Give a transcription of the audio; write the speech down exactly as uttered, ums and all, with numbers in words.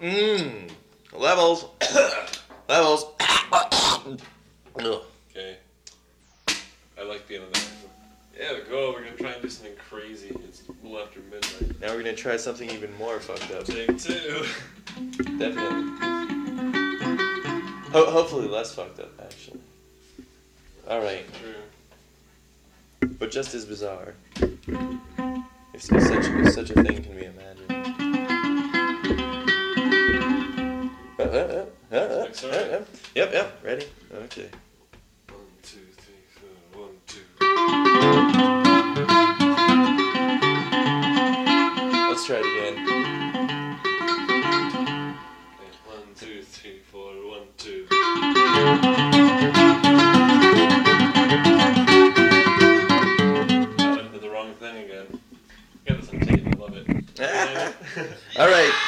Mmm. Levels. Levels. Okay. I like being on that. Yeah, go. We're gonna try and do something crazy. It's a little after midnight. Now we're gonna try something even more fucked up. Take two. Definitely. Ho- hopefully less fucked up, actually. Alright. True. But just as bizarre. If such, if such a thing can be imagined. Uh, uh, uh, uh, uh, uh, uh. Yep, yep, ready? Okay. One, two, three, four, one, two. Let's try it again. Okay, one, two, three, four, one, two. Oh, I did the wrong thing again. Get this, I'm taking, I love it. Alright.